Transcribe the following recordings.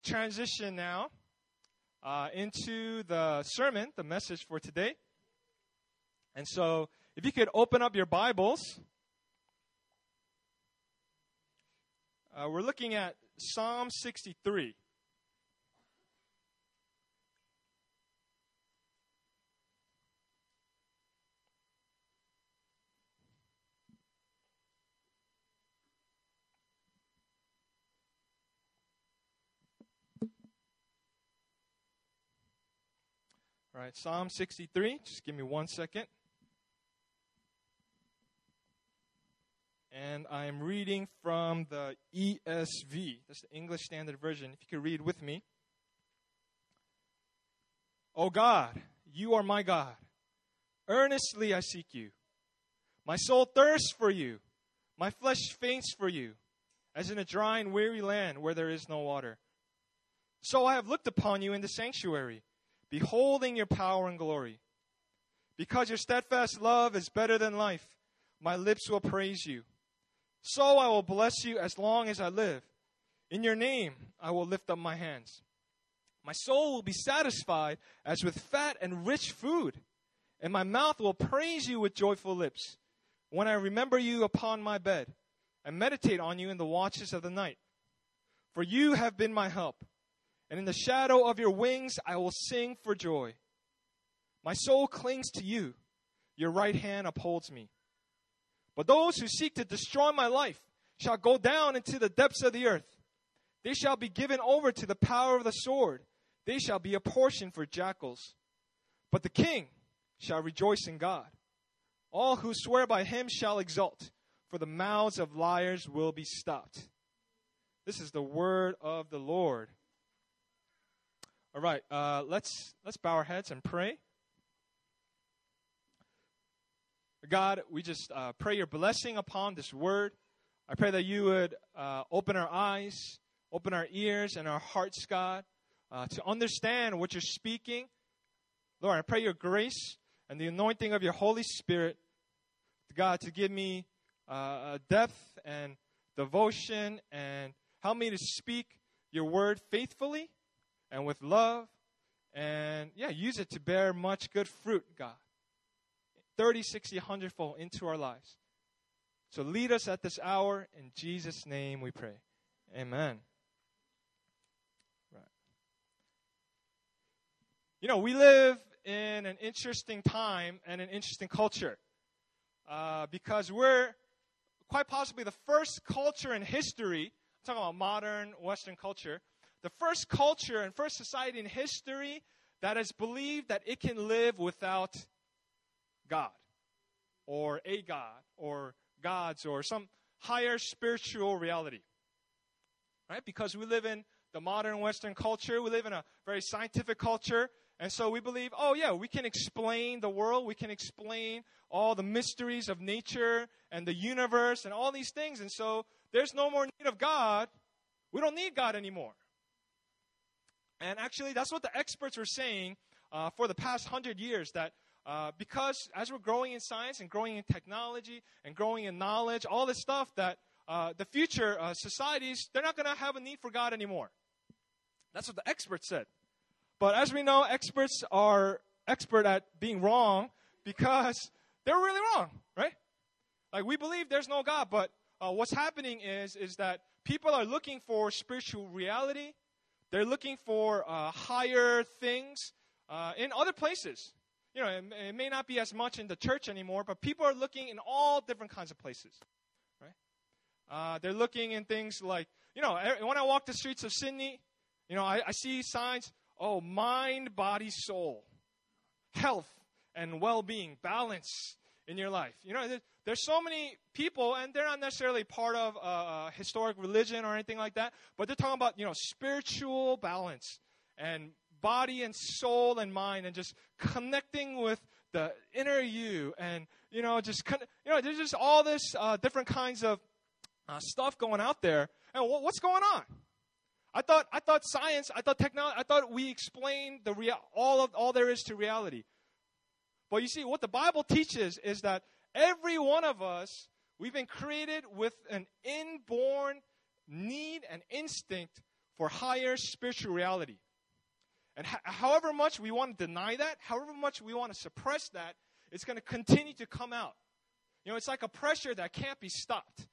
transition now into the sermon, the message for today. And so, if you could open up your Bibles, we're looking at Psalm 63. All right, Psalm 63. Just give me 1 second. And I'm reading from the ESV. That's the English Standard Version. If you could read with me. O God, you are my God. Earnestly I seek you. My soul thirsts for you. My flesh faints for you, as in a dry and weary land where there is no water. So I have looked upon you in the sanctuary, beholding your power and glory. Because your steadfast love is better than life, my lips will praise you. So I will bless you as long as I live. In your name I will lift up my hands. My soul will be satisfied as with fat and rich food, and my mouth will praise you with joyful lips. When I remember you upon my bed, and meditate on you in the watches of the night. For you have been my help, and in the shadow of your wings I will sing for joy. My soul clings to you. Your right hand upholds me. But those who seek to destroy my life shall go down into the depths of the earth. They shall be given over to the power of the sword. They shall be a portion for jackals. But the king shall rejoice in God. All who swear by him shall exult, for the mouths of liars will be stopped. This is the word of the Lord. All right, let's bow our heads and pray. God, we just pray your blessing upon this word. I pray that you would open our eyes, open our ears and our hearts, God, to understand what you're speaking. Lord, I pray your grace and the anointing of your Holy Spirit, God, to give me depth and devotion, and help me to speak your word faithfully and with love, and use it to bear much good fruit, God. 30, 60, 100-fold into our lives. So lead us at this hour. In Jesus' name we pray. Amen. Right. You know, we live in an interesting time and an interesting culture because we're quite possibly the first culture in history, I'm talking about modern Western culture, the first culture and first society in history that has believed that it can live without God, or a God, or gods, or some higher spiritual reality. Right? Because we live in the modern Western culture, we live in a very scientific culture, and so we believe, we can explain the world, we can explain all the mysteries of nature and the universe and all these things, and so there's no more need of God. We don't need God anymore. And actually, that's what the experts were saying for the past 100 years, that because as we're growing in science and growing in technology and growing in knowledge, all this stuff, that the future societies, they're not going to have a need for God anymore. That's what the experts said. But as we know, experts are expert at being wrong because they're really wrong, right? Like, we believe there's no God, but what's happening is that people are looking for spiritual reality. They're looking for higher things in other places. You know, it may not be as much in the church anymore, but people are looking in all different kinds of places, right? They're looking in things like, when I walk the streets of Sydney, I see signs, mind, body, soul, health, and well-being, balance in your life. There's so many people, and they're not necessarily part of a historic religion or anything like that, but they're talking about, spiritual balance and body and soul and mind, and just connecting with the inner you, and there's just all this different kinds of stuff going out there. And what's going on? I thought science, I thought technology, I thought we explained all there is to reality. But you see, what the Bible teaches is that every one of us, we've been created with an inborn need and instinct for higher spiritual reality. And however much we want to deny that, however much we want to suppress that, it's going to continue to come out. You know, it's like a pressure that can't be stopped.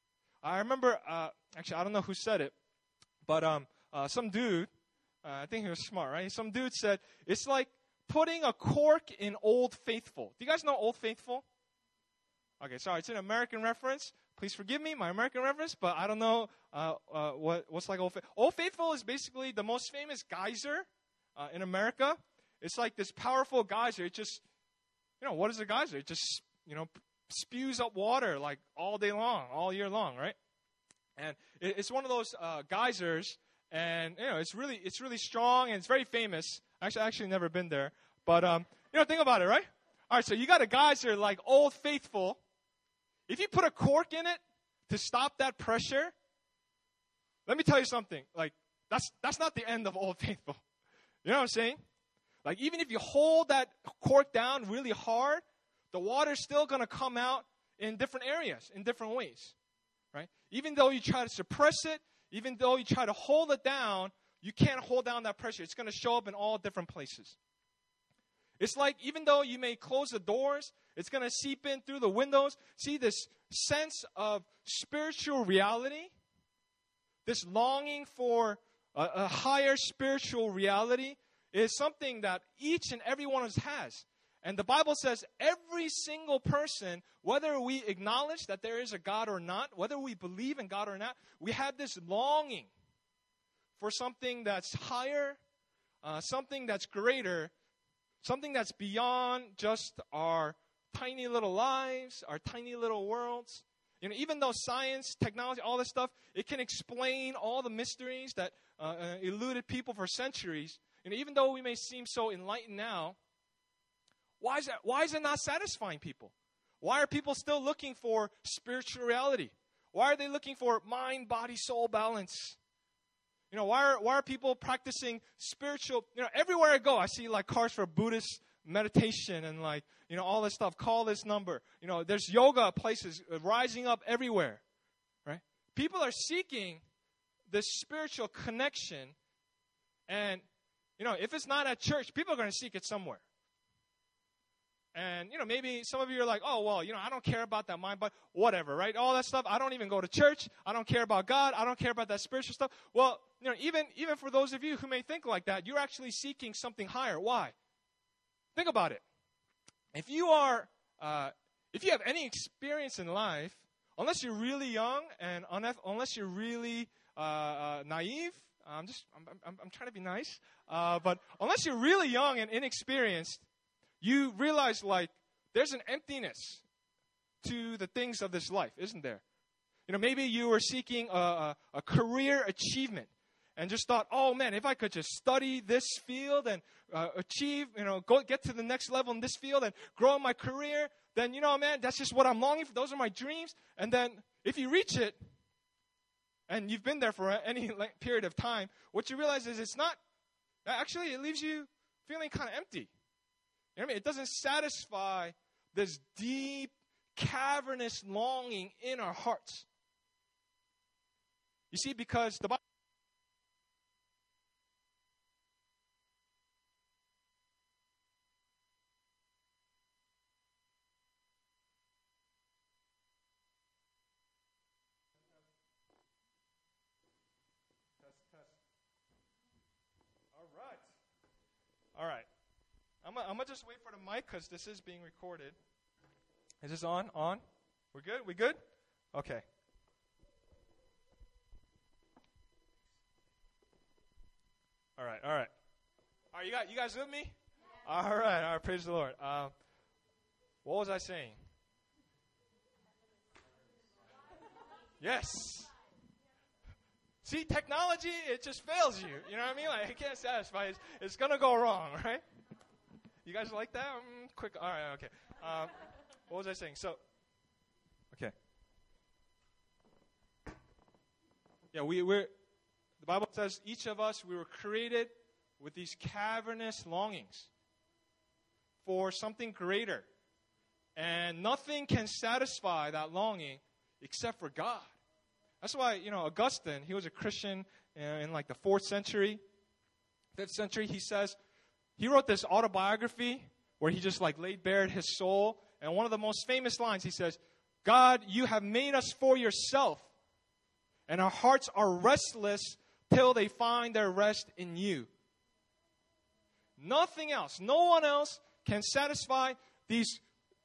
I remember, actually, I don't know who said it, but some dude, I think he was smart, right? Some dude said, it's like putting a cork in Old Faithful. Do you guys know Old Faithful? Okay, sorry, it's an American reference. Please forgive me, my American reference, but I don't know what's like Old Faithful. Old Faithful is basically the most famous geyser in America. It's like this powerful geyser. It just, what is a geyser? It just, spews up water like all day long, all year long, right? And it's one of those geysers, and it's really strong and it's very famous. I actually never been there, but think about it, right? All right, so you got a geyser like Old Faithful. If you put a cork in it to stop that pressure, let me tell you something. Like that's not the end of Old Faithful. You know what I'm saying? Like even if you hold that cork down really hard, the water's still going to come out in different areas, in different ways, right? Even though you try to suppress it, even though you try to hold it down, you can't hold down that pressure. It's going to show up in all different places. It's like even though you may close the doors, it's going to seep in through the windows. See, this sense of spiritual reality, this longing for a higher spiritual reality is something that each and every one of us has. And the Bible says every single person, whether we acknowledge that there is a God or not, whether we believe in God or not, we have this longing for something that's higher, something that's greater, something that's beyond just our tiny little lives, our tiny little worlds. Even though science, technology, all this stuff, it can explain all the mysteries that eluded people for centuries. Even though we may seem so enlightened now, why is it not satisfying people? Why are people still looking for spiritual reality? Why are they looking for mind, body, soul balance? Why are people practicing spiritual? Everywhere I go, I see like cars for Buddhist meditation and like, all this stuff. Call this number. There's yoga places rising up everywhere, right? People are seeking this spiritual connection, and if it's not at church, people are going to seek it somewhere. And, maybe some of you are like, oh, well, I don't care about that mind, but whatever, right? All that stuff. I don't even go to church. I don't care about God. I don't care about that spiritual stuff. Well, even for those of you who may think like that, you're actually seeking something higher. Why? Think about it. If you have any experience in life, unless you're really young and unless you're really naive, I'm trying to be nice, but unless you're really young and inexperienced, you realize, like, there's an emptiness to the things of this life, isn't there? Maybe you were seeking a career achievement and just thought, oh, man, if I could just study this field and achieve, get to the next level in this field and grow in my career, then, man, that's just what I'm longing for. Those are my dreams. And then if you reach it, and you've been there for any period of time, what you realize is it's not, actually, it leaves you feeling kind of empty. It doesn't satisfy this deep, cavernous longing in our hearts. You see, because the Bible All right. I'm going to just wait for the mic because this is being recorded. Is this on? On? We're good? We good? Okay. All right. All right, you guys with me? Yeah. All right. Praise the Lord. What was I saying? Yes. See, technology, it just fails you. You know what I mean? Like, it can't satisfy. It's going to go wrong, right? You guys like that? Quick. All right, okay. What was I saying? So, okay. Yeah, the Bible says each of us, we were created with these cavernous longings for something greater. And nothing can satisfy that longing except for God. That's why, Augustine, he was a Christian in like the 4th century, 5th century. He wrote this autobiography where he just like laid bare his soul. And one of the most famous lines, he says, God, you have made us for yourself, and our hearts are restless till they find their rest in you. Nothing else, no one else can satisfy these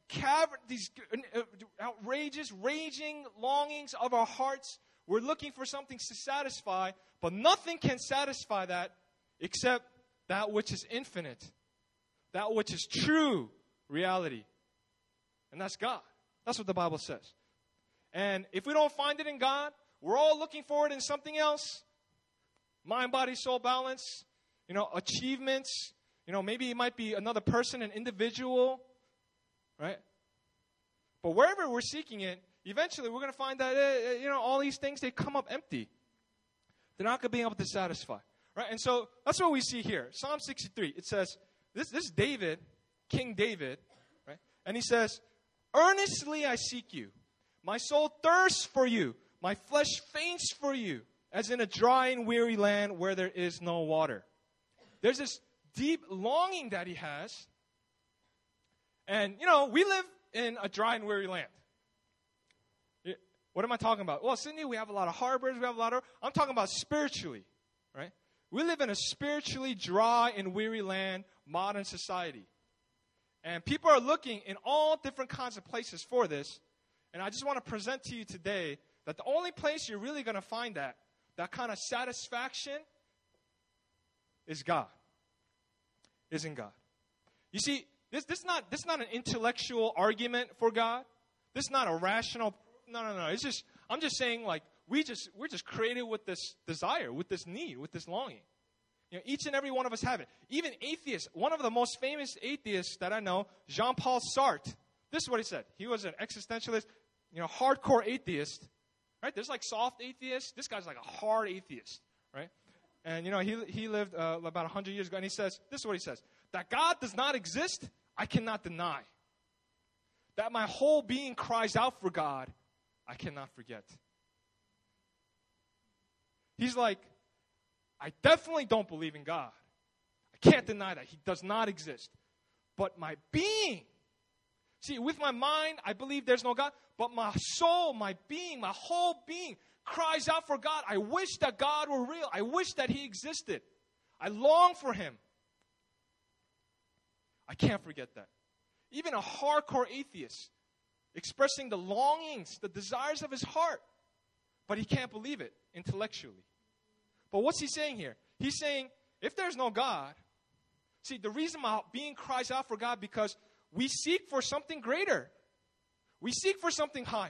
outrageous, raging longings of our hearts. We're looking for something to satisfy, but nothing can satisfy that except that which is infinite, that which is true reality. And that's God. That's what the Bible says. And if we don't find it in God, we're all looking for it in something else. Mind, body, soul balance, achievements. Maybe it might be another person, an individual, right? But wherever we're seeking it, eventually we're going to find that, all these things, they come up empty. They're not going to be able to satisfy, right? And so that's what we see here. Psalm 63, it says, this is David, King David, right? And he says, earnestly I seek you. My soul thirsts for you. My flesh faints for you, as in a dry and weary land where there is no water. There's this deep longing that he has. And, we live in a dry and weary land. What am I talking about? Well, Sydney, we have a lot of harbors. I'm talking about spiritually, right? We live in a spiritually dry and weary land, modern society. And people are looking in all different kinds of places for this. And I just want to present to you today that the only place you're really going to find that kind of satisfaction is God. Is in God. You see, this is not an intellectual argument for God. This is not a rational. No. I'm just saying, like, we're just created with this desire, with this need, with this longing. Each and every one of us have it. Even atheists. One of the most famous atheists that I know, Jean-Paul Sartre. This is what he said. He was an existentialist, hardcore atheist. Right? There's like soft atheists. This guy's like a hard atheist, right? And, he lived about 100 years ago, and he says, this is what he says, that God does not exist, I cannot deny. That my whole being cries out for God, I cannot forget. He's like, I definitely don't believe in God. I can't deny that. He does not exist. But my being, see, with my mind, I believe there's no God. But my soul, my being, my whole being cries out for God. I wish that God were real. I wish that He existed. I long for Him. I can't forget that. Even a hardcore atheist expressing the longings, the desires of his heart, but he can't believe it intellectually. But what's he saying here? He's saying, if there's no God, see, the reason my being cries out for God because we seek for something greater. We seek for something higher.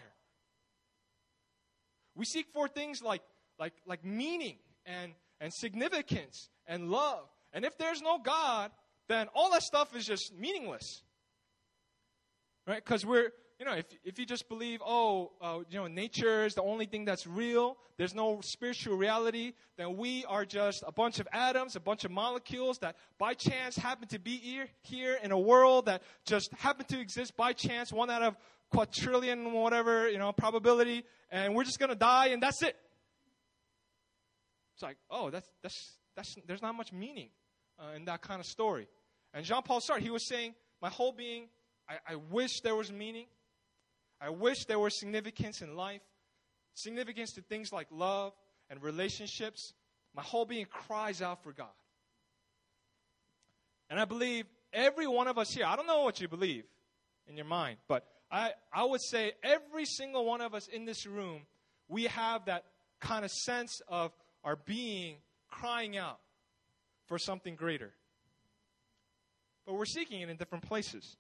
We seek for things like meaning and significance and love. And if there's no God, then all that stuff is just meaningless. Right? Because we're, if you just believe, nature is the only thing that's real, there's no spiritual reality, then we are just a bunch of atoms, a bunch of molecules that by chance happen to be here in a world that just happen to exist by chance, 1 out of quadrillion, whatever, probability, and we're just going to die, and that's it. It's like, that's there's not much meaning in that kind of story. And Jean-Paul Sartre, he was saying, my whole being, I wish there was meaning. I wish there was significance in life, significance to things like love and relationships. My whole being cries out for God. And I believe every one of us here, I don't know what you believe in your mind, but I would say every single one of us in this room, we have that kind of sense of our being crying out for something greater. But we're seeking it in different places.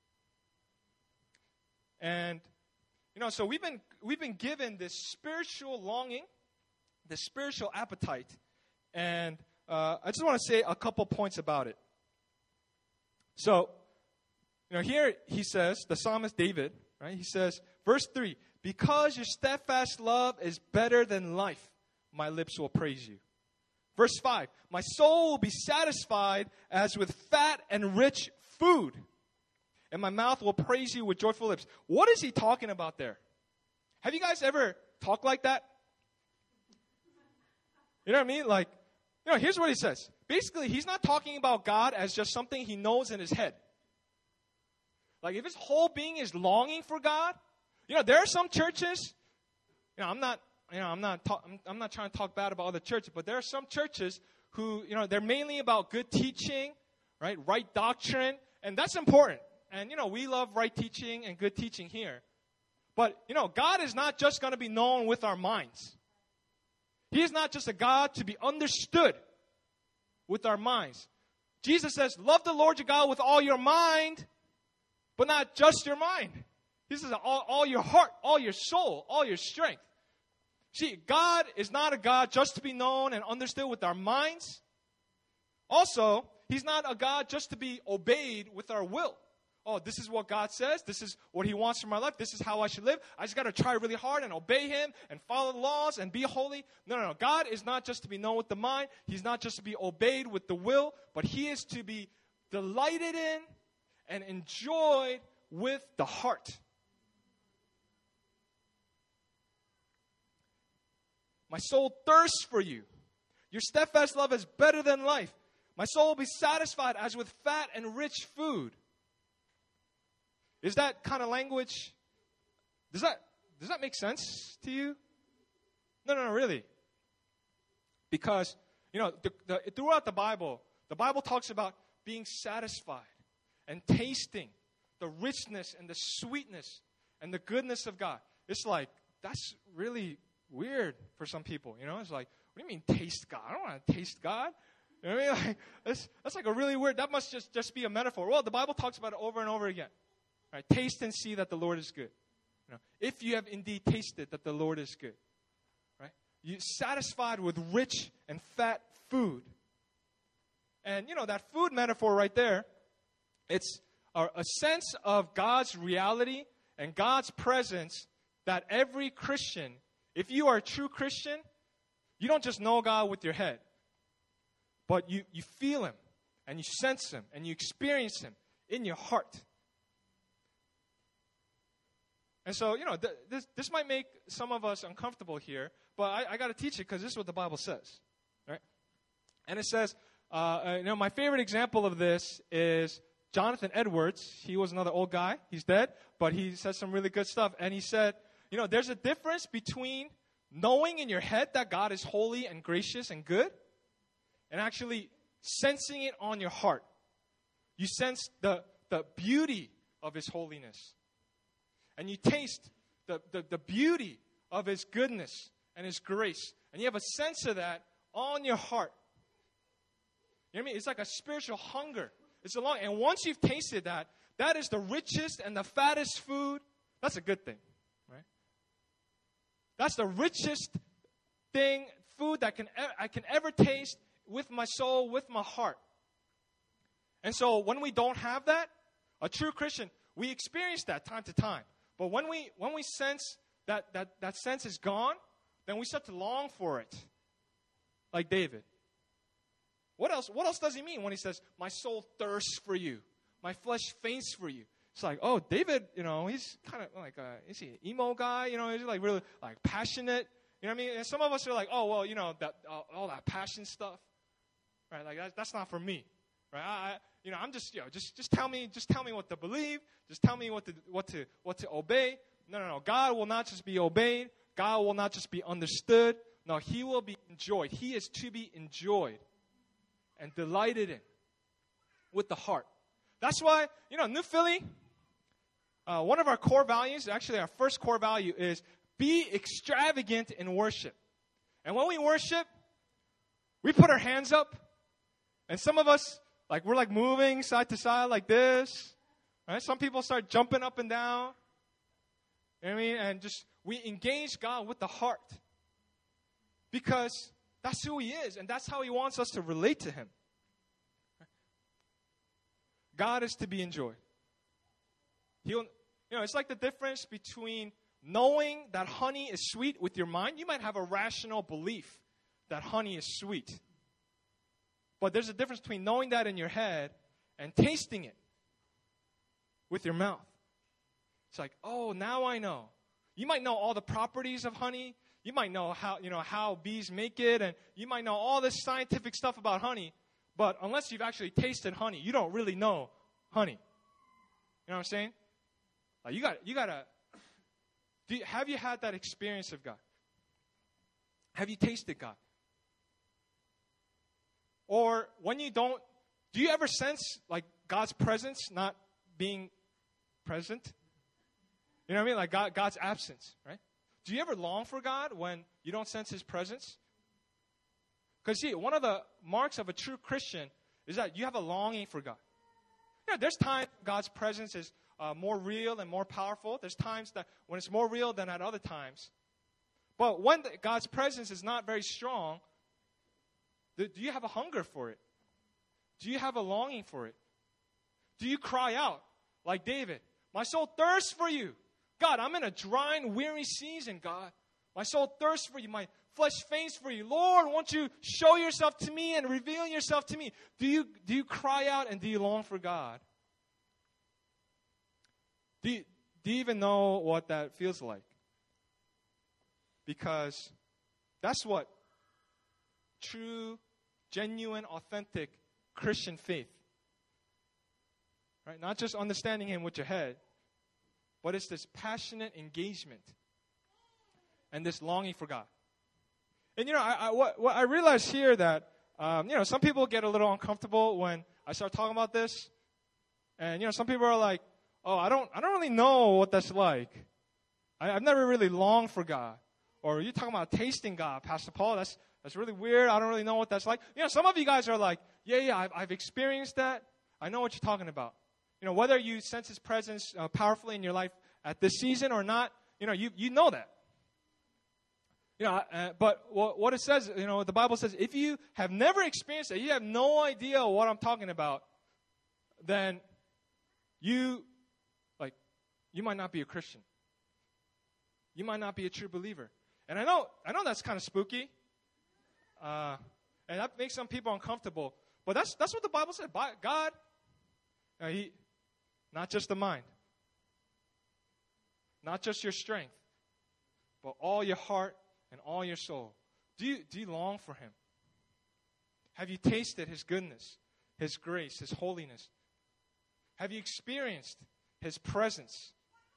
And, so we've been given this spiritual longing, this spiritual appetite. And I just want to say a couple points about it. So, here he says, the psalmist David, right? He says, verse 3, because your steadfast love is better than life, my lips will praise you. Verse 5, my soul will be satisfied as with fat and rich food, and my mouth will praise you with joyful lips. What is he talking about there? Have you guys ever talked like that? You know what I mean? Like, here's what he says. Basically, he's not talking about God as just something he knows in his head. Like, if his whole being is longing for God, there are some churches, I'm not trying to talk bad about other churches, but there are some churches who, they're mainly about good teaching, right doctrine, and that's important. And, we love right teaching and good teaching here. But, God is not just going to be known with our minds. He is not just a God to be understood with our minds. Jesus says, love the Lord your God with all your mind, but not just your mind. He says all your heart, all your soul, all your strength. See, God is not a God just to be known and understood with our minds. Also, He's not a God just to be obeyed with our will. Oh, this is what God says. This is what He wants from my life. This is how I should live. I just got to try really hard and obey Him and follow the laws and be holy. No. God is not just to be known with the mind. He's not just to be obeyed with the will, but He is to be delighted in and enjoyed with the heart. My soul thirsts for you. Your steadfast love is better than life. My soul will be satisfied as with fat and rich food. Is that kind of language, does that make sense to you? No, really. Because, throughout the Bible talks about being satisfied and tasting the richness and the sweetness and the goodness of God. It's like, that's really weird for some people, It's like, what do you mean taste God? I don't want to taste God. You know what I mean? Like, that's like a really weird, that must just be a metaphor. Well, the Bible talks about it over and over again. Right? Taste and see that the Lord is good. If you have indeed tasted that the Lord is good. Right? You're satisfied with rich and fat food. And, that food metaphor right there, it's a sense of God's reality and God's presence that every Christian, if you are a true Christian, you don't just know God with your head, but you feel Him and you sense Him and you experience Him in your heart. And so, this might make some of us uncomfortable here, but I got to teach it because this is what the Bible says, right? And it says, my favorite example of this is Jonathan Edwards. He was another old guy. He's dead, but he said some really good stuff. And he said, there's a difference between knowing in your head that God is holy and gracious and good and actually sensing it on your heart. You sense the beauty of His holiness. And you taste the beauty of His goodness and His grace. And you have a sense of that on your heart. You know what I mean? It's like a spiritual hunger. And once you've tasted that, that is the richest and the fattest food. That's a good thing, right? That's the richest food that I can ever taste with my soul, with my heart. And so when we don't have that, a true Christian, we experience that time to time. But when we sense that sense is gone, then we start to long for it, like David. What else does he mean when he says, my soul thirsts for you, my flesh faints for you? It's like, oh, David, he's kind of like, is he an emo guy? He's like really like passionate. You know what I mean? And some of us are like, oh, well, that all that passion stuff, right? Like that's not for me, right? I'm just tell me what to believe. Just tell me what to obey. No. God will not just be obeyed. God will not just be understood. No, He will be enjoyed. He is to be enjoyed and delighted in with the heart. That's why, New Philly, one of our core values, actually our first core value is be extravagant in worship. And when we worship, we put our hands up. And some of us, we're moving side to side like this. Right? Some people start jumping up and down. You know what I mean? And we engage God with the heart. Because that's who He is. And that's how He wants us to relate to Him. God is to be enjoyed. It's like the difference between knowing that honey is sweet with your mind. You might have a rational belief that honey is sweet. But there's a difference between knowing that in your head and tasting it with your mouth. It's like, oh, now I know. You might know all the properties of honey. You might know how bees make it, and you might know all this scientific stuff about honey, but unless you've actually tasted honey, you don't really know honey. You know what I'm saying? Like you gotta. Have you had that experience of God? Have you tasted God? Or when you don't, do you ever sense like God's presence not being present? You know what I mean? Like God's absence, right? Do you ever long for God when you don't sense His presence? Because see, one of the marks of a true Christian is that you have a longing for God. You know, there's times God's presence is more real and more powerful. There's times that when it's more real than at other times. But when God's presence is not very strong, do you have a hunger for it? Do you have a longing for it? Do you cry out like David? My soul thirsts for you. God, I'm in a dry and weary season, God. My soul thirsts for you. My flesh faints for you. Lord, won't you show yourself to me and reveal yourself to me? Do you cry out and do you long for God? Do you even know what that feels like? Because that's what true, genuine, authentic Christian faith. Right? Not just understanding Him with your head, but it's this passionate engagement and this longing for God. And I realize here that some people get a little uncomfortable when I start talking about this, and some people are like, "Oh, I don't really know what that's like. I've never really longed for God." Or you're talking about tasting God, Pastor Paul. That's really weird. I don't really know what that's like. Some of you guys are like, "Yeah, I've experienced that. I know what you're talking about." Whether you sense His presence powerfully in your life at this season or not, you know that. But what it says, the Bible says, if you have never experienced it, you have no idea what I'm talking about, then you might not be a Christian. You might not be a true believer. And I know that's kind of spooky, and that makes some people uncomfortable. But that's what the Bible said. God, He. Not just the mind. Not just your strength. But all your heart and all your soul. Do you long for Him? Have you tasted His goodness, His grace, His holiness? Have you experienced His presence?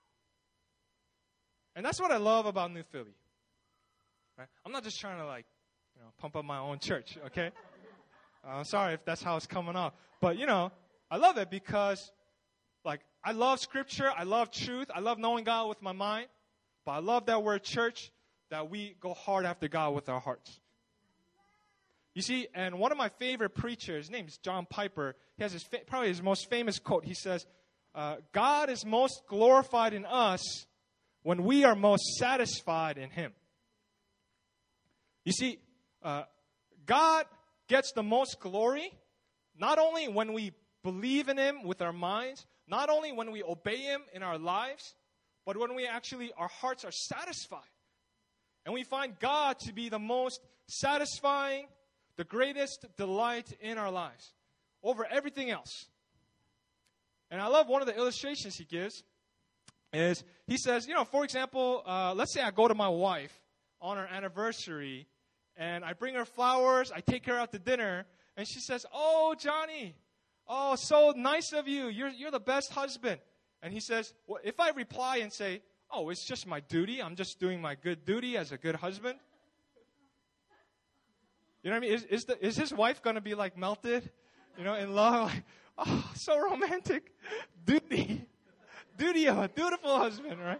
And that's what I love about New Philly. Right? I'm not just trying to pump up my own church, okay? I'm sorry if that's how it's coming off. But, I love it because I love Scripture, I love truth, I love knowing God with my mind, but I love that we're a church that we go hard after God with our hearts. You see, and one of my favorite preachers, his name is John Piper, he has probably his most famous quote. He says, God is most glorified in us when we are most satisfied in Him. You see, God gets the most glory, not only when we believe in Him with our minds, not only when we obey Him in our lives, but when our hearts are satisfied. And we find God to be the most satisfying, the greatest delight in our lives, over everything else. And I love one of the illustrations he gives is, he says, for example, let's say I go to my wife on our anniversary, and I bring her flowers, I take her out to dinner, and she says, "Oh, Johnny, oh, so nice of you. You're the best husband." And he says, well, if I reply and say, "Oh, it's just my duty. I'm just doing my good duty as a good husband." You know what I mean? Is his wife going to be melted, in love? Like, oh, so romantic. Duty of a dutiful husband, right?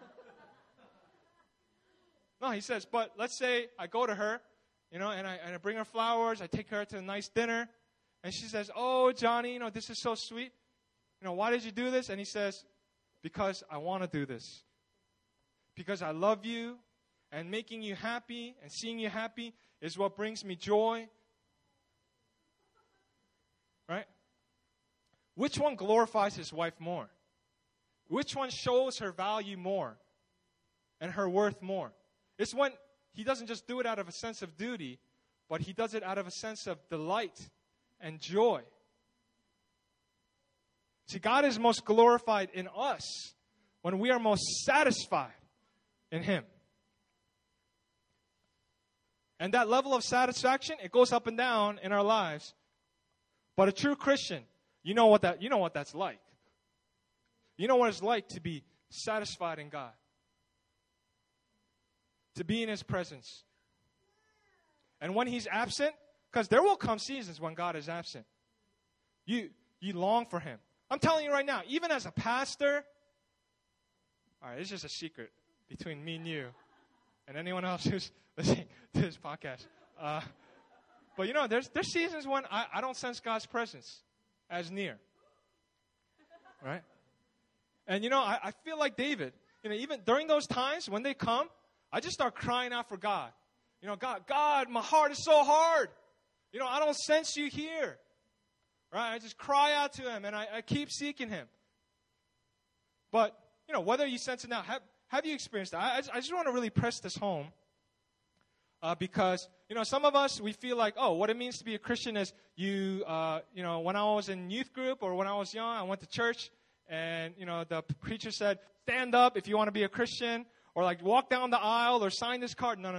No, he says, but let's say I go to her, and I bring her flowers. I take her to a nice dinner. And she says, "Oh, Johnny, this is so sweet. Why did you do this?" And he says, "Because I want to do this. Because I love you, and making you happy and seeing you happy is what brings me joy." Right? Which one glorifies his wife more? Which one shows her value more and her worth more? It's when he doesn't just do it out of a sense of duty, but he does it out of a sense of delight and joy. See, God is most glorified in us when we are most satisfied in Him. And that level of satisfaction, it goes up and down in our lives. But a true Christian, you know what that's like. You know what it's like to be satisfied in God. To be in His presence. And when He's absent, because there will come seasons when God is absent. You long for Him. I'm telling you right now, even as a pastor, all right, it's just a secret between me and you and anyone else who's listening to this podcast. But you know, there's seasons when I don't sense God's presence as near. Right? And you know, I feel like David. You know, even during those times when they come, I just start crying out for God. You know, God, my heart is so hard. You know, I don't sense you here. Right? I just cry out to Him and I keep seeking Him. But, you know, whether you sense it now, have you experienced that? I just want to really press this home. Because, you know, some of us, we feel like, oh, what it means to be a Christian is you know, when I was in youth group or when I was young, I went to church and, you know, the preacher said, stand up if you want to be a Christian, or like walk down the aisle or sign this card. No.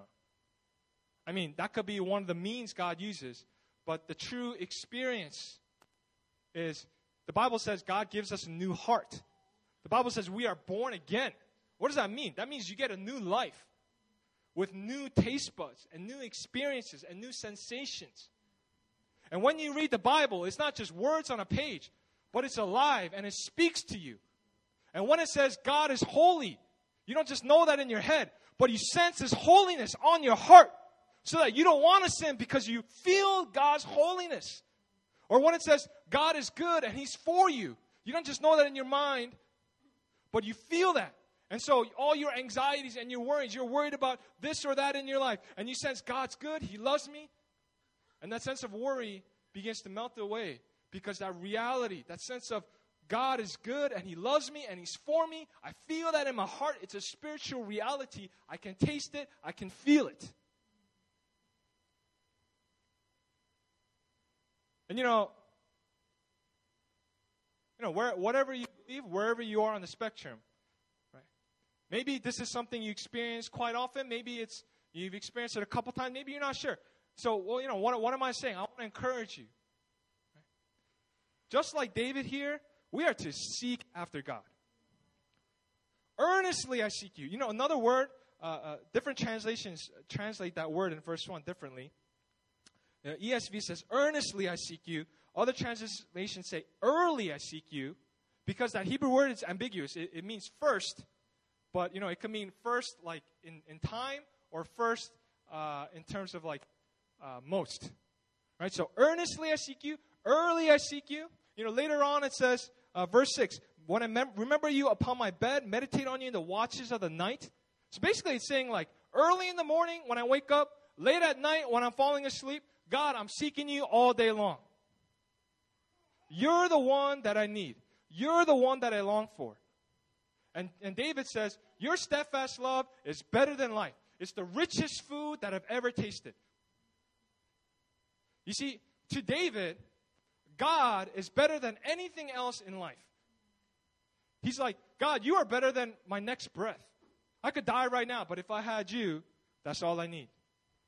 I mean, that could be one of the means God uses. But the true experience is, the Bible says God gives us a new heart. The Bible says we are born again. What does that mean? That means you get a new life with new taste buds and new experiences and new sensations. And when you read the Bible, it's not just words on a page, but it's alive and it speaks to you. And when it says God is holy, you don't just know that in your head, but you sense His holiness on your heart so that you don't want to sin because you feel God's holiness. Or when it says God is good and He's for you, you don't just know that in your mind, but you feel that. And so all your anxieties and your worries, you're worried about this or that in your life. And you sense God's good, He loves me. And that sense of worry begins to melt away. Because that reality, that sense of God is good and He loves me and He's for me, I feel that in my heart. It's a spiritual reality. I can taste it. I can feel it. And you know, whatever you believe, wherever you are on the spectrum, right? Maybe this is something you experience quite often. Maybe you've experienced it a couple times. Maybe you're not sure. So, well, you know, what am I saying? I want to encourage you. Right? Just like David here, we are to seek after God. Earnestly I seek you. You know, another word, different translations translate that word in verse 1 differently. ESV says, earnestly I seek you. Other translations say, early I seek you. Because that Hebrew word is ambiguous. It means first. But, you know, it could mean first like in time or first in terms of like most. Right? So earnestly I seek you. Early I seek you. You know, later on it says, verse 6, when I remember you upon my bed, meditate on you in the watches of the night. So basically it's saying like early in the morning when I wake up, late at night when I'm falling asleep, God, I'm seeking you all day long. You're the one that I need. You're the one that I long for. And David says, your steadfast love is better than life. It's the richest food that I've ever tasted. You see, to David, God is better than anything else in life. He's like, God, you are better than my next breath. I could die right now, but if I had you, that's all I need.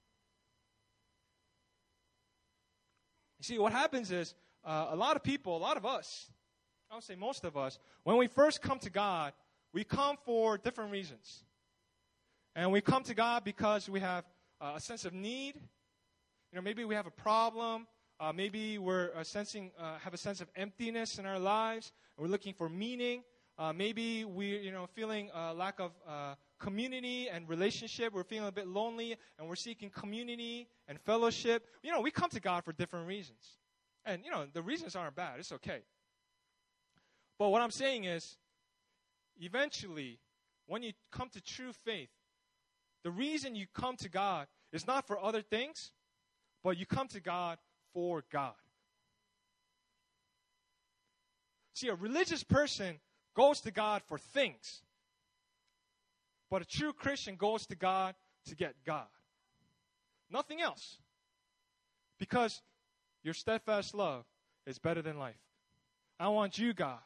You see, what happens is a lot of people, a lot of us, I would say most of us, when we first come to God, we come for different reasons. And we come to God because we have a sense of need. You know, maybe we have a problem. Maybe we're have a sense of emptiness in our lives. And we're looking for meaning. Maybe we're, feeling a lack of community and relationship. We're feeling a bit lonely, and we're seeking community and fellowship. You know, we come to God for different reasons. And, the reasons aren't bad. It's okay. But what I'm saying is, eventually, when you come to true faith, the reason you come to God is not for other things, but you come to God for God. See, a religious person goes to God for things. But a true Christian goes to God to get God. Nothing else. Because your steadfast love is better than life. I want you, God,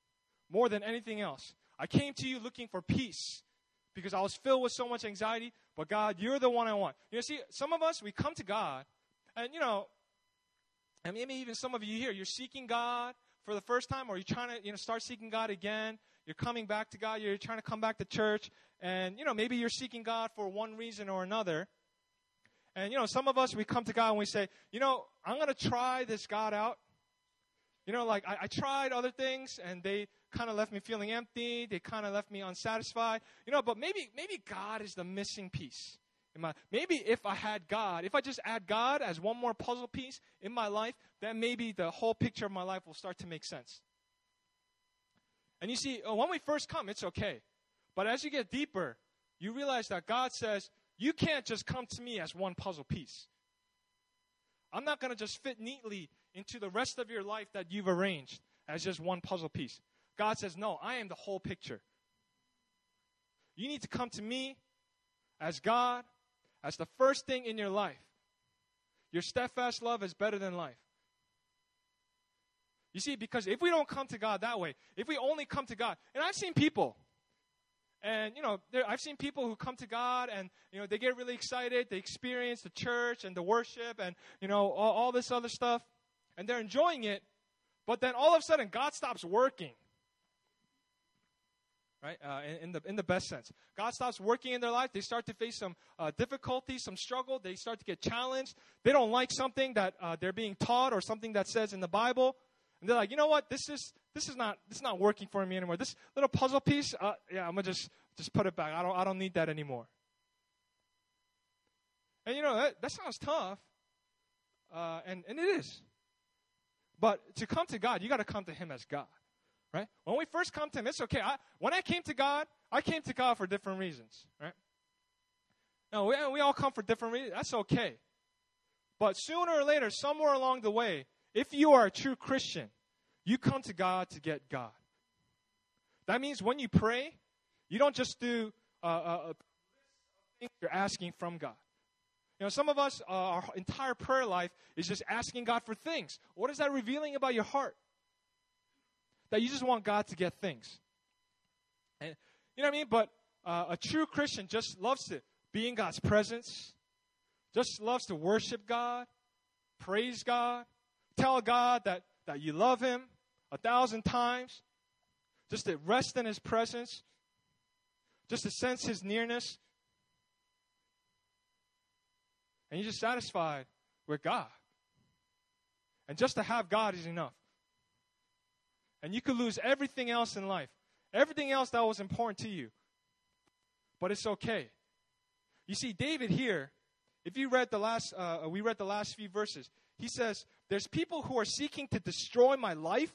more than anything else. I came to you looking for peace because I was filled with so much anxiety, But God, you're the one I want. You know, see, some of us, we come to God, and and maybe even some of you here, you're seeking God for the first time, or you're trying to, start seeking God again. You're coming back to God. You're trying to come back to church, and, maybe you're seeking God for one reason or another. And, some of us, we come to God and we say, I'm going to try this God out. I tried other things, and they kind of left me feeling empty. They kind of left me unsatisfied. But maybe God is the missing piece. Maybe if I just add God as one more puzzle piece in my life, then maybe the whole picture of my life will start to make sense. And you see, when we first come, it's okay. But as you get deeper, you realize that God says, you can't just come to me as one puzzle piece. I'm not going to just fit neatly into the rest of your life that you've arranged as just one puzzle piece. God says, no, I am the whole picture. You need to come to me as God, as the first thing in your life. Your steadfast love is better than life. You see, because if we don't come to God that way, if we only come to God, and I've seen people, and, I've seen people who come to God and, they get really excited. They experience the church and the worship and, all this other stuff. And they're enjoying it. But then all of a sudden, God stops working. Right? In the best sense. God stops working in their life. They start to face some difficulty, some struggle. They start to get challenged. They don't like something that they're being taught or something that says in the Bible. And they're like, you know what? This is not working for me anymore. This little puzzle piece, I'm gonna just put it back. I don't need that anymore. And that sounds tough, and it is. But to come to God, you got to come to Him as God, right? When we first come to Him, it's okay. When I came to God for different reasons, right? Now we all come for different reasons. That's okay. But sooner or later, somewhere along the way, if you are a true Christian, you come to God to get God. That means when you pray, you don't just do a thing you're asking from God. Some of us, our entire prayer life is just asking God for things. What is that revealing about your heart? That you just want God to get things. And, you know what I mean? But a true Christian just loves to be in God's presence, just loves to worship God, praise God, tell God that you love Him 1,000 times, just to rest in His presence, just to sense His nearness. And you're just satisfied with God. And just to have God is enough. And you could lose everything else in life, everything else that was important to you. But it's okay. You see, David here, if you read we read the last few verses, he says, there's people who are seeking to destroy my life.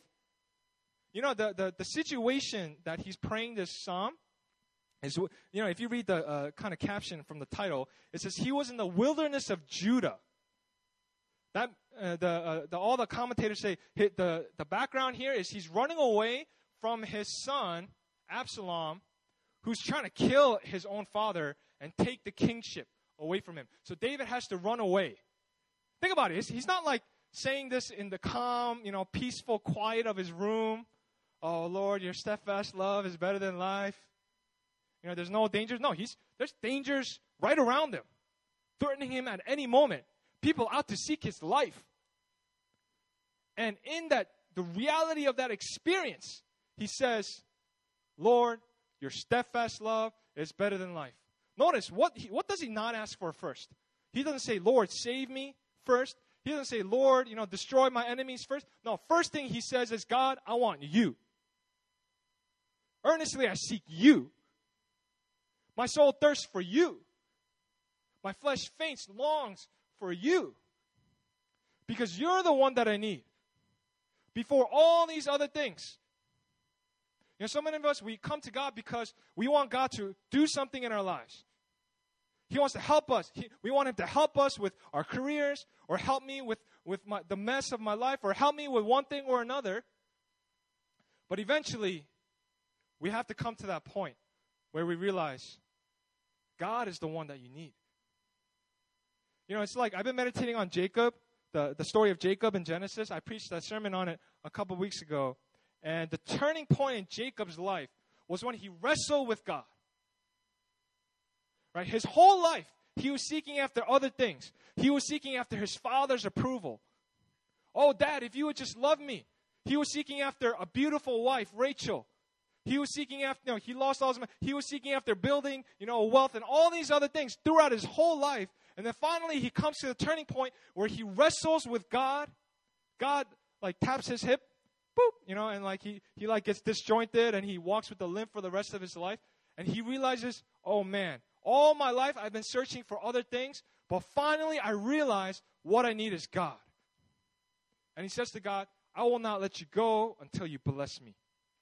The situation that he's praying this psalm is, if you read the kind of caption from the title, it says, he was in the wilderness of Judah. That all the commentators say the background here is he's running away from his son, Absalom, who's trying to kill his own father and take the kingship away from him. So David has to run away. Think about it. He's not like saying this in the calm, peaceful quiet of his room. Oh, Lord, your steadfast love is better than life. There's no dangers. No, there's dangers right around him, threatening him at any moment. People out to seek his life. And in the reality of that experience, he says, Lord, your steadfast love is better than life. Notice, what does he not ask for first? He doesn't say, Lord, save me first. He doesn't say, Lord, destroy my enemies first. No, first thing he says is, God, I want you. Earnestly I seek you. My soul thirsts for you. My flesh faints, longs for you. Because you're the one that I need. Before all these other things. So many of us, we come to God because we want God to do something in our lives. He wants to help us. We want Him to help us with our careers, or help me with the mess of my life, or help me with one thing or another. But eventually, we have to come to that point where we realize God is the one that you need. It's like I've been meditating on Jacob, the story of Jacob in Genesis. I preached a sermon on it a couple weeks ago. And the turning point in Jacob's life was when he wrestled with God. right? His whole life, he was seeking after other things. He was seeking after his father's approval. Oh, Dad, if you would just love me. He was seeking after a beautiful wife, Rachel. He was seeking after, he lost all his money. He was seeking after building, wealth and all these other things throughout his whole life. And then finally he comes to the turning point where he wrestles with God. God, taps his hip, boop, and he gets disjointed and he walks with a limp for the rest of his life. And he realizes, oh man, all my life I've been searching for other things, but finally I realize what I need is God. And he says to God, I will not let you go until you bless me.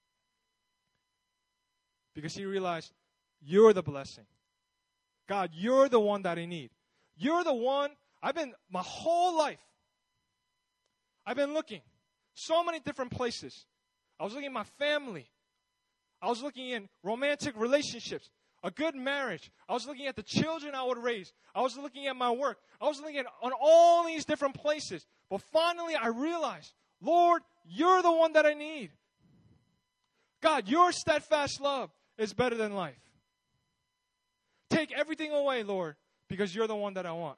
Because he realized, you're the blessing. God, you're the one that I need. You're the one, my whole life, I've been looking so many different places. I was looking at my family. I was looking in romantic relationships, a good marriage. I was looking at the children I would raise. I was looking at my work. I was looking on all these different places. But finally I realized, Lord, you're the one that I need. God, your steadfast love is better than life. Take everything away, Lord, because you're the one that I want.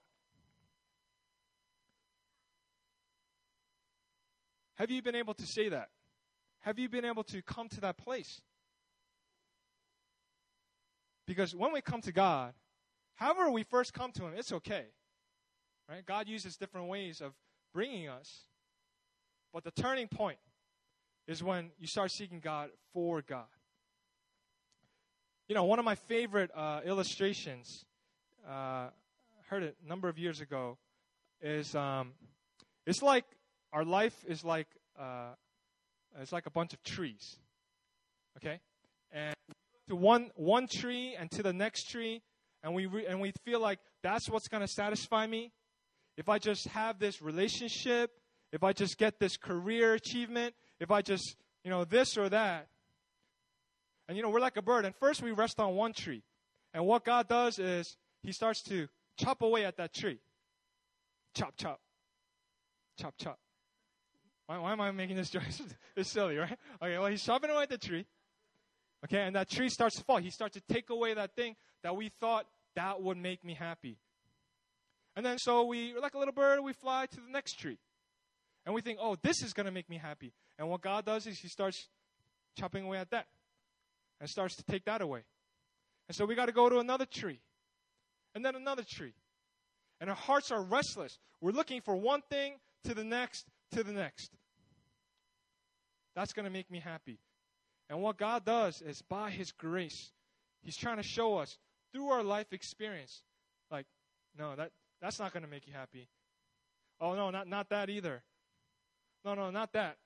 Have you been able to say that? Have you been able to come to that place? Because when we come to God, however we first come to Him, it's okay. Right? God uses different ways of bringing us. But the turning point is when you start seeking God for God. One of my favorite illustrations, I heard it a number of years ago, is it's like our life is like it's like a bunch of trees, okay? And to one tree and to the next tree, and we feel like that's what's going to satisfy me. If I just have this relationship, if I just get this career achievement, if I just this or that. And we're like a bird. And first we rest on one tree. And what God does is He starts to chop away at that tree. Chop, chop. Chop, chop. Why am I making this joke? It's silly, right? Okay, well, He's chopping away at the tree. Okay, and that tree starts to fall. He starts to take away that thing that we thought that would make me happy. And then so we're like a little bird, we fly to the next tree. And we think, oh, this is going to make me happy. And what God does is He starts chopping away at that. And starts to take that away. And so we got to go to another tree. And then another tree. And our hearts are restless. We're looking for one thing to the next, to the next. That's going to make me happy. And what God does is by His grace, He's trying to show us through our life experience. Like, no, that's not going to make you happy. Oh, no, not that either. No, not that.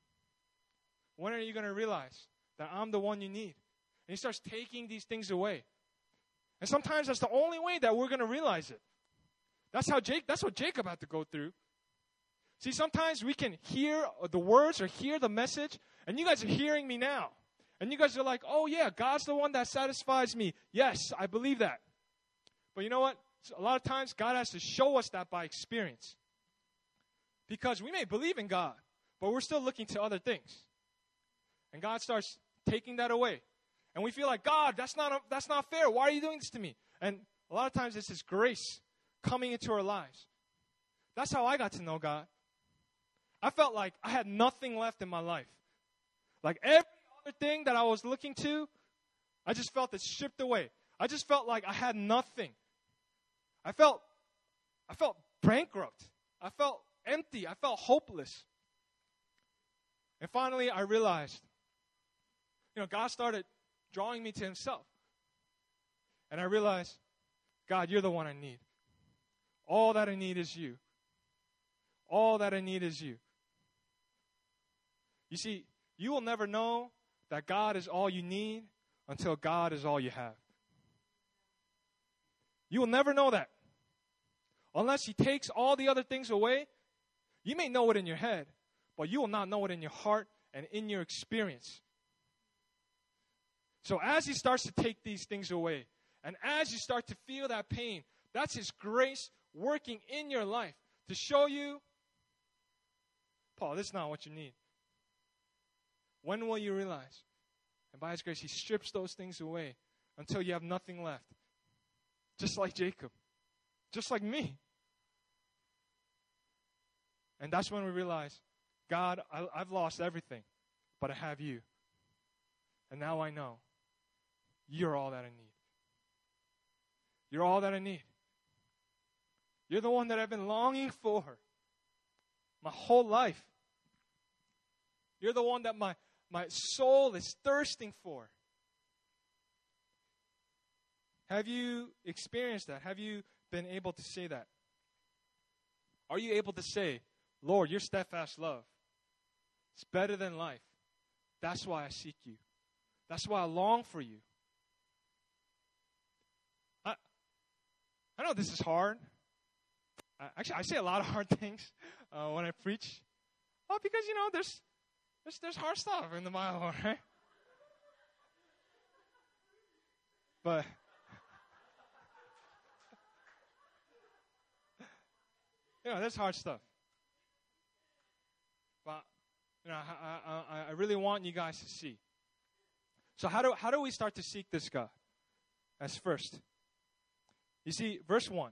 When are you going to realize that I'm the one you need? And He starts taking these things away. And sometimes that's the only way that we're going to realize it. That's what Jacob had to go through. See, sometimes we can hear the words or hear the message, and you guys are hearing me now. And you guys are like, oh yeah, God's the one that satisfies me. Yes, I believe that. But you know what? A lot of times God has to show us that by experience. Because we may believe in God, but we're still looking to other things. And God starts taking that away. And we feel like, God, that's not fair. Why are you doing this to me? And a lot of times it's His grace coming into our lives. That's how I got to know God. I felt like I had nothing left in my life. Like every other thing that I was looking to, I just felt it stripped away. I just felt like I had nothing. I felt bankrupt. I felt empty. I felt hopeless. And finally I realized, God started drawing me to Himself. And I realized, God, you're the one I need. All that I need is you. All that I need is you. You see, you will never know that God is all you need until God is all you have. You will never know that. Unless He takes all the other things away, you may know it in your head, but you will not know it in your heart and in your experience. So as He starts to take these things away, and as you start to feel that pain, that's His grace working in your life to show you, Paul, this is not what you need. When will you realize? And by His grace, He strips those things away until you have nothing left. just like Jacob, just like me. And that's when we realize, God, I've lost everything, but I have you. And now I know you're all that I need. You're all that I need. You're the one that I've been longing for my whole life. You're the one that my soul is thirsting for. Have you experienced that? Have you been able to say that? Are you able to say, Lord, your steadfast love, it's better than life. That's why I seek you. That's why I long for you. I know this is hard. Actually, I say a lot of hard things when I preach. Oh, because, there's hard stuff in the Bible, right? But there's hard stuff. But I really want you guys to see. So how do we start to seek this God? As first, you see, verse 1.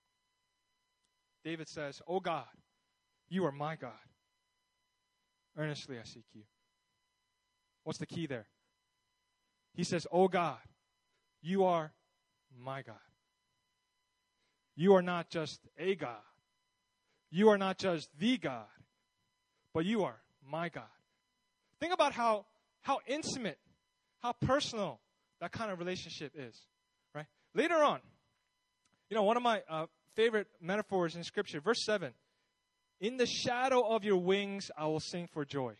David says, "O God, you are my God. Earnestly I seek you." What's the key there? He says, "O God, you are my God." You are not just a God. You are not just the God, but you are my God. Think about how intimate, how personal that kind of relationship is, right? Later on, one of my favorite metaphors in Scripture, verse 7, "In the shadow of your wings, I will sing for joy."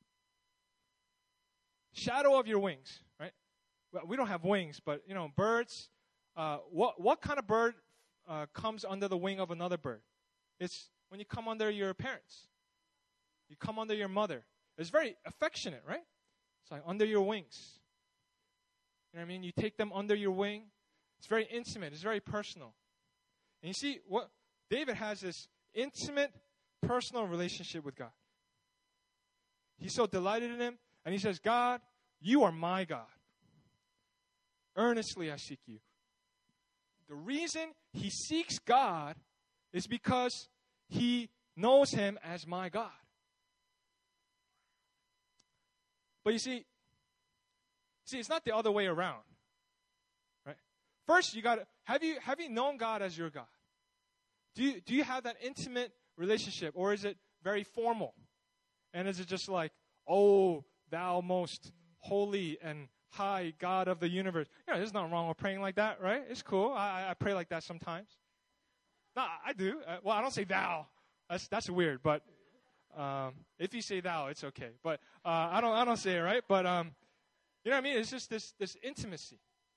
Shadow of your wings, right? Well, we don't have wings, but, birds, what kind of bird comes under the wing of another bird? It's when you come under your parents. You come under your mother. It's very affectionate, right? It's like under your wings. You know what I mean? You take them under your wing. It's very intimate. It's very personal. And you see, what David has this intimate, personal relationship with God. He's so delighted in him. And he says, "God, you are my God. Earnestly I seek you." The reason he seeks God is because he knows him as my God. But you see, it's not the other way around. Right? First, you got to have you known God as your God? Do you have that intimate relationship, or is it very formal? And is it just like, "Oh, thou most holy and high God of the universe"? There's nothing wrong with praying like that, right? It's cool. I pray like that sometimes. No, I do. Well, I don't say thou. That's weird. But if you say thou, it's okay. But I don't say it, right? But you know what I mean? It's just this intimacy.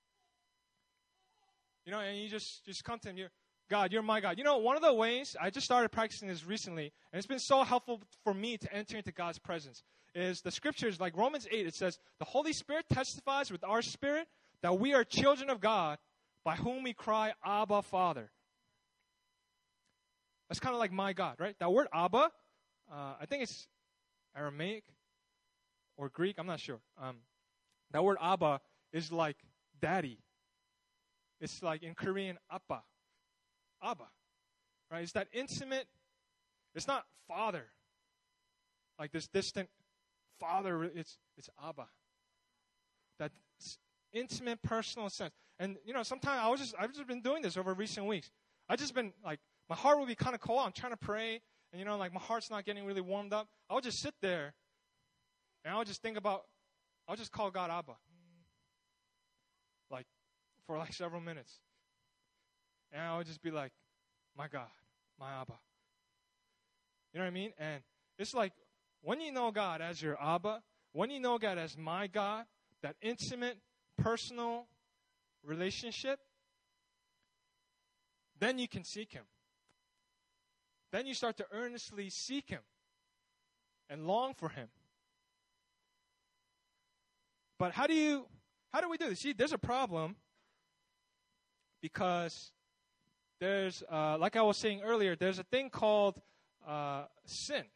And you just come to him. God, you're my God. One of the ways, I just started practicing this recently, and it's been so helpful for me to enter into God's presence, is the scriptures, like Romans 8, it says, "The Holy Spirit testifies with our spirit that we are children of God, by whom we cry, Abba, Father." That's kind of like my God, right? That word Abba, I think it's Aramaic or Greek, I'm not sure. That word Abba is like daddy. It's like in Korean, Appa. Abba, right? It's that intimate, it's not father, like this distant father, it's Abba. That intimate, personal sense. And, sometimes I've just been doing this over recent weeks. I've just been, like, my heart will be kind of cold. I'm trying to pray, and, my heart's not getting really warmed up. I'll just sit there, and I'll just call God Abba. For several minutes. And I would just be like, "My God, my Abba." You know what I mean? And it's like, when you know God as your Abba, when you know God as my God, that intimate, personal relationship, then you can seek him. Then you start to earnestly seek him and long for him. But how do we do this? See, there's a problem. Because there's, like I was saying earlier, there's a thing called sin.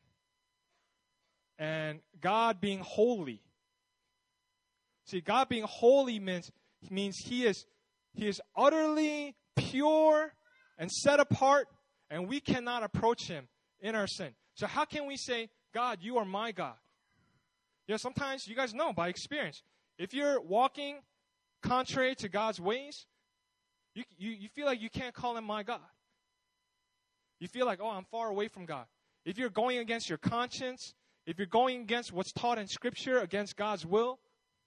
And God being holy. See, God being holy means he is utterly pure and set apart, and we cannot approach him in our sin. So how can we say, God, you are my God? Sometimes you guys know by experience, if you're walking contrary to God's ways, you feel like you can't call him my God. You feel like, oh, I'm far away from God. If you're going against your conscience, if you're going against what's taught in Scripture, against God's will.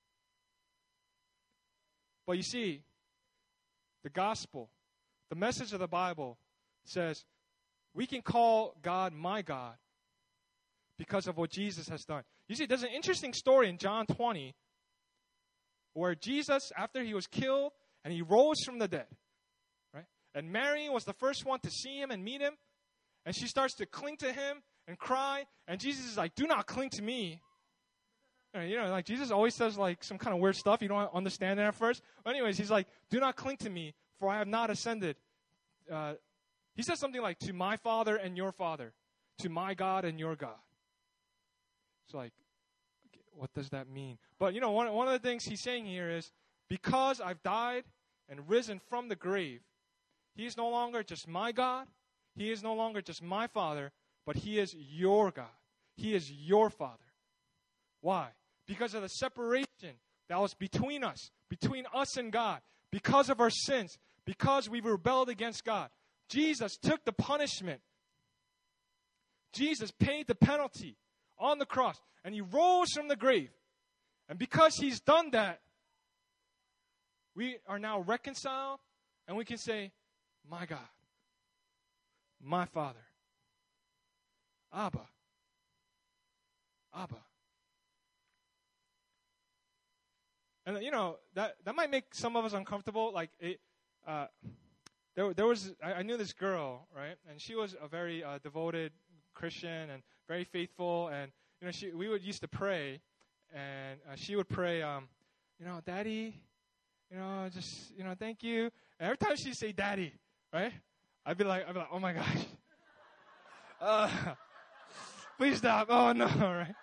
But you see, the gospel, the message of the Bible says we can call God my God because of what Jesus has done. You see, there's an interesting story in John 20 where Jesus, after he was killed, and he rose from the dead, right? And Mary was the first one to see him and meet him, and she starts to cling to him and cry, and Jesus is like, do not cling to me. Like Jesus always says like some kind of weird stuff. You don't understand it at first. But anyways, he's like, do not cling to me, for I have not ascended. He says something like, to my Father and your Father, to my God and your God. It's like, okay, what does that mean? But, one of the things he's saying here is, because I've died and risen from the grave, he is no longer just my God. He is no longer just my Father, but he is your God. He is your Father. Why? Because of the separation that was between us and God, because of our sins, because we rebelled against God. Jesus took the punishment. Jesus paid the penalty on the cross, and he rose from the grave. And because he's done that, we are now reconciled, and we can say, my God, my Father, Abba, Abba. And that might make some of us uncomfortable. Like there was I knew this girl, right, and she was a very devoted Christian and very faithful, and we would used to pray, and she would pray, Daddy, just thank you. And every time she'd say Daddy, right, I'd be like, oh my gosh, please stop. Oh no, right.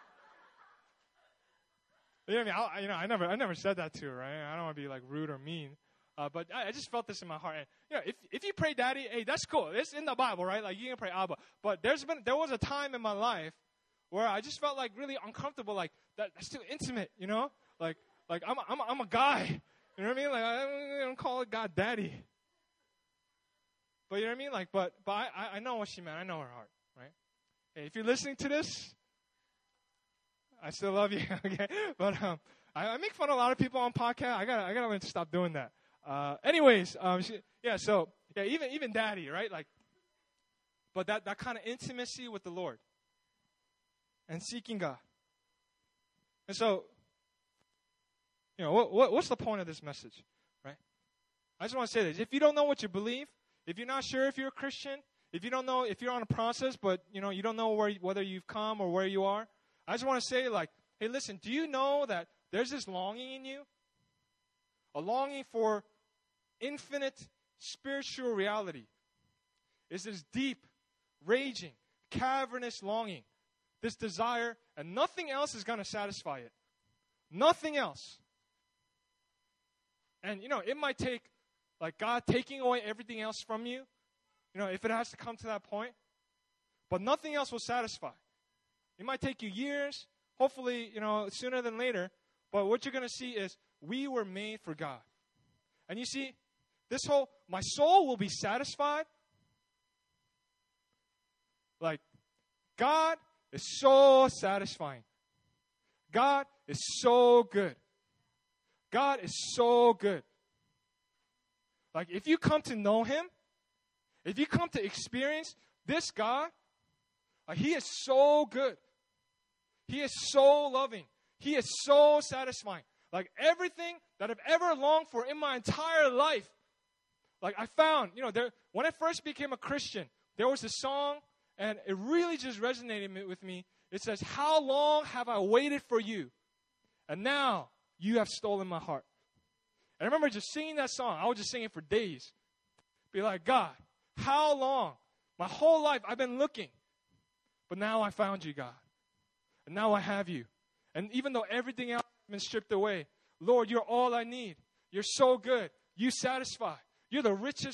I never said that to her, right? I don't want to be like rude or mean, but I just felt this in my heart. And, if you pray Daddy, hey, that's cool. It's in the Bible, right? Like you can pray Abba. But there was a time in my life where I just felt like really uncomfortable, like that's too intimate, Like I'm a guy, you know what I mean? Like I don't call God Daddy. But you know what I mean? Like, but I know what she meant. I know her heart, right? Hey, if you're listening to this, I still love you, okay? But I make fun of a lot of people on podcast. I gotta learn to stop doing that. Anyways, even Daddy, right? Like, but that kind of intimacy with the Lord and seeking God. And so, what's the point of this message, right? I just want to say this: if you don't know what you believe, if you're not sure if you're a Christian, if you don't know if you're on a process, but you don't know whether you've come or where you are. I just want to say, like, hey, listen, do you know that there's this longing in you? A longing for infinite spiritual reality. It's this deep, raging, cavernous longing, this desire, and nothing else is going to satisfy it. Nothing else. And, it might take, like, God taking away everything else from you, if it has to come to that point. But nothing else will satisfy. It might take you years, hopefully, sooner than later. But what you're going to see is we were made for God. And you see, my soul will be satisfied. Like, God is so satisfying. God is so good. God is so good. Like, if you come to know him, if you come to experience this God, he is so good. He is so loving. He is so satisfying. Like everything that I've ever longed for in my entire life. Like I found, when I first became a Christian, there was a song, and it really just resonated with me. It says, how long have I waited for you? And now you have stolen my heart. And I remember just singing that song. I would just sing it for days. Be like, God, how long? My whole life I've been looking. But now I found you, God. And now I have you. And even though everything else has been stripped away, Lord, you're all I need. You're so good. You satisfy. You're the richest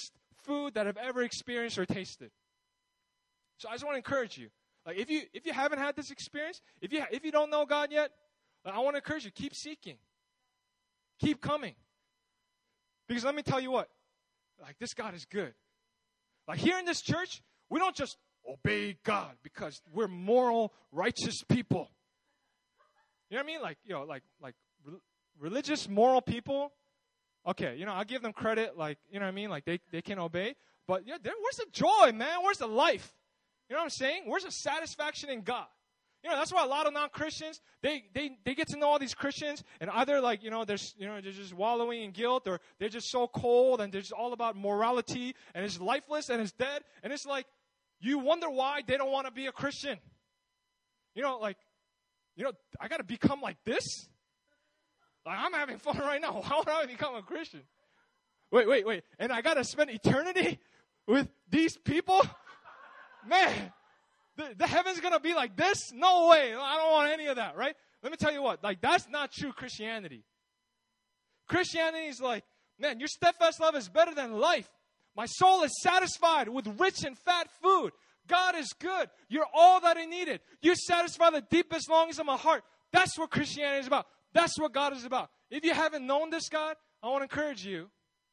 food that I've ever experienced or tasted. So I just want to encourage you. Like if you haven't had this experience, if you don't know God yet, I want to encourage you, keep seeking. Keep coming. Because let me tell you what, like this God is good. Like here in this church, we don't just obey God because we're moral, righteous people. You know what I mean? Like religious, moral people. Okay, I'll give them credit. Like, you know what I mean? Like they can obey. But yeah, where's the joy, man? Where's the life? You know what I'm saying? Where's the satisfaction in God? That's why a lot of non-Christians, they get to know all these Christians, and either they're just wallowing in guilt, or they're just so cold, and they're just all about morality, and it's lifeless, and it's dead, and it's like, you wonder why they don't want to be a Christian. I got to become like this? Like, I'm having fun right now. How would I become a Christian? Wait. And I got to spend eternity with these people? Man, the heaven's going to be like this? No way. I don't want any of that, right? Let me tell you what. Like, that's not true Christianity. Christianity is like, man, your steadfast love is better than life. My soul is satisfied with rich and fat food. God is good. You're all that I needed. You satisfy the deepest longings of my heart. That's what Christianity is about. That's what God is about. If you haven't known this God, I want to encourage you.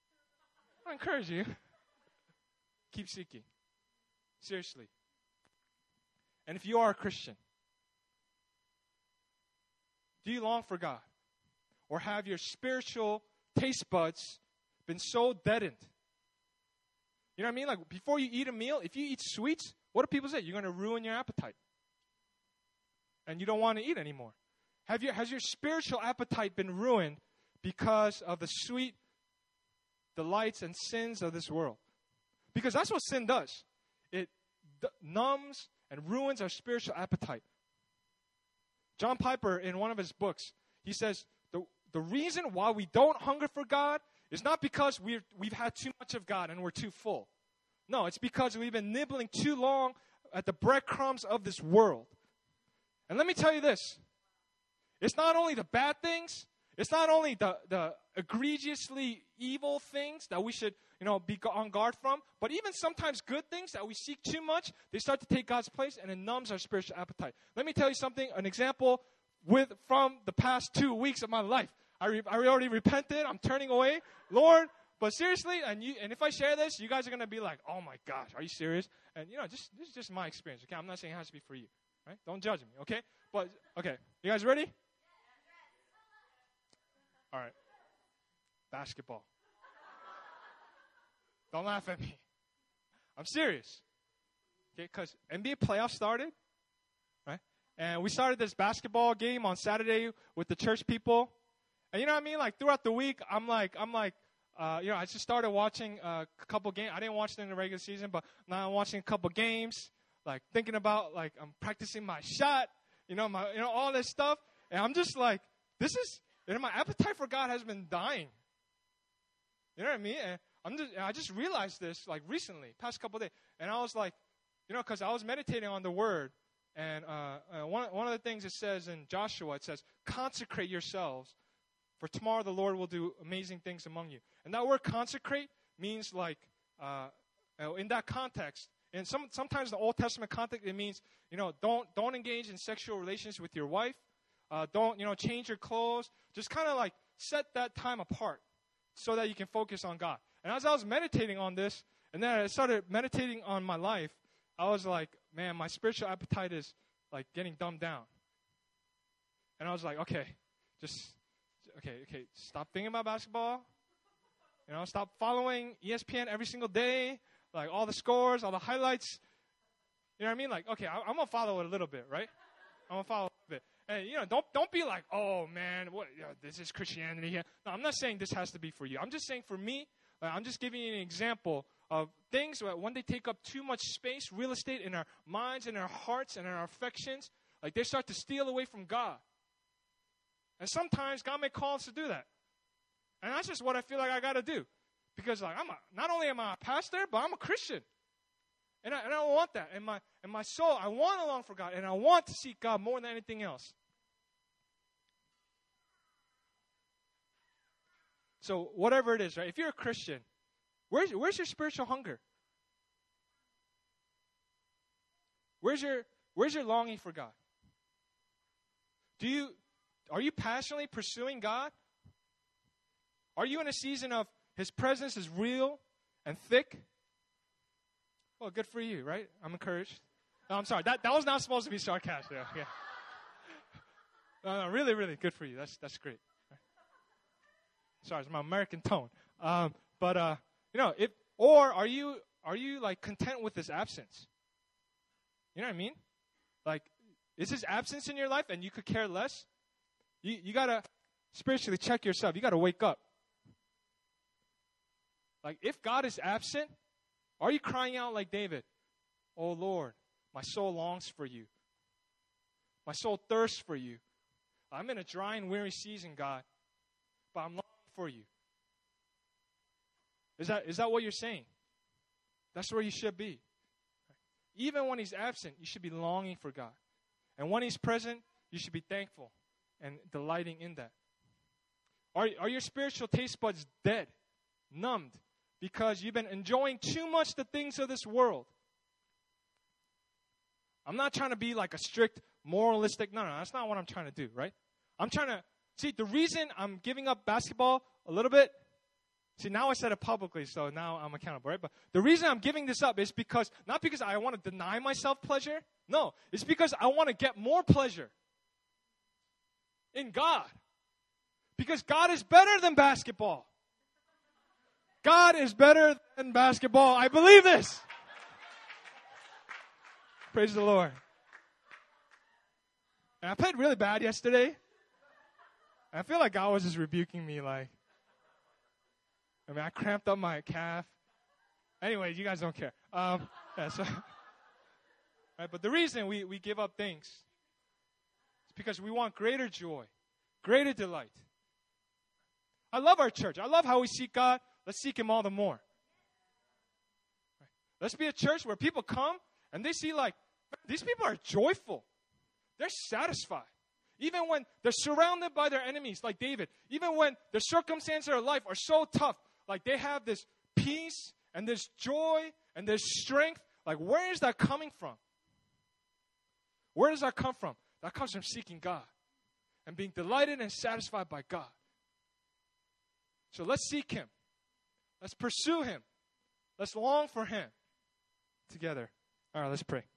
Keep seeking. Seriously. And if you are a Christian, do you long for God? Or have your spiritual taste buds been so deadened? You know what I mean? Like, before you eat a meal, if you eat sweets, what do people say? You're going to ruin your appetite. And you don't want to eat anymore. Has your spiritual appetite been ruined because of the sweet delights and sins of this world? Because that's what sin does. It numbs and ruins our spiritual appetite. John Piper, in one of his books, he says, the reason why we don't hunger for God is not because we've had too much of God and we're too full. No, it's because we've been nibbling too long at the breadcrumbs of this world. And let me tell you this. It's not only the bad things. It's not only the egregiously evil things that we should, be on guard from. But even sometimes good things that we seek too much, they start to take God's place and it numbs our spiritual appetite. Let me tell you something, an example from the past 2 weeks of my life. I already repented. I'm turning away. Lord, but seriously, and if I share this, you guys are going to be like, oh my gosh, are you serious? And, this is just my experience, okay? I'm not saying it has to be for you, right? Don't judge me, okay? But, okay, you guys ready? All right. Basketball. Don't laugh at me. I'm serious. Okay, because NBA playoffs started, right? And we started this basketball game on Saturday with the church people. And you know what I mean? Like, throughout the week, I'm like, I just started watching a couple games. I didn't watch it in the regular season, but now I'm watching a couple games, like thinking about, like, I'm practicing my shot, all this stuff. And I'm just like, my appetite for God has been dying. You know what I mean? And I just realized this, like, recently, past couple of days. And I was like, because I was meditating on the Word. And one of the things it says in Joshua, it says, consecrate yourselves, for tomorrow the Lord will do amazing things among you. And that word consecrate means, like, in that context, and sometimes in the Old Testament context, it means, don't engage in sexual relations with your wife. Don't, change your clothes. Just kind of like set that time apart so that you can focus on God. And as I was meditating on this, and then I started meditating on my life, I was like, man, my spiritual appetite is like getting dumbed down. And I was like, okay, stop thinking about basketball. Stop following ESPN every single day, like all the scores, all the highlights. You know what I mean? Like, okay, I'm going to follow it a little bit, right? I'm going to follow it a bit. And, don't be like, oh, man, this is Christianity here. No, I'm not saying this has to be for you. I'm just saying for me, I'm just giving you an example of things that when they take up too much space, real estate in our minds and our hearts and our affections, like they start to steal away from God. And sometimes God may call us to do that. And that's just what I feel like I got to do. Because like not only am I a pastor, but I'm a Christian. And I want that. In my soul, I want to long for God. And I want to seek God more than anything else. So whatever it is, right? If you're a Christian, Where's your spiritual hunger? Where's your longing for God? Are you passionately pursuing God? Are you in a season of His presence is real and thick? Well, good for you, right? I'm encouraged. No, I'm sorry. That was not supposed to be sarcastic. Yeah. No, really, really good for you. That's great. Sorry, it's my American tone. But are you like content with His absence? You know what I mean? Like, is His absence in your life and you could care less? You gotta spiritually check yourself. You gotta wake up. Like, if God is absent, are you crying out like David? Oh Lord, my soul longs for you. My soul thirsts for you. I'm in a dry and weary season, God, but I'm longing for you. Is that what you're saying? That's where you should be. Even when He's absent, you should be longing for God. And when He's present, you should be thankful and delighting in that. Are your spiritual taste buds dead, numbed, because you've been enjoying too much the things of this world? I'm not trying to be like a strict moralistic. No, that's not what I'm trying to do, right? I'm trying to see the reason I'm giving up basketball a little bit. See, now I said it publicly, so now I'm accountable, right? But the reason I'm giving this up is not because I want to deny myself pleasure. No, it's because I want to get more pleasure in God. Because God is better than basketball. God is better than basketball. I believe this. Praise the Lord. And I played really bad yesterday. I feel like God was just rebuking me, like, I cramped up my calf. Anyways, you guys don't care. Right, but the reason we give up things is because we want greater joy, greater delight. I love our church. I love how we seek God. Let's seek Him all the more. Right. Let's be a church where people come and they see, like, these people are joyful. They're satisfied. Even when they're surrounded by their enemies, like David. Even when the circumstances of their life are so tough. Like, they have this peace and this joy and this strength. Like, where is that coming from? Where does that come from? That comes from seeking God and being delighted and satisfied by God. So let's seek Him. Let's pursue Him. Let's long for Him together. All right, let's pray.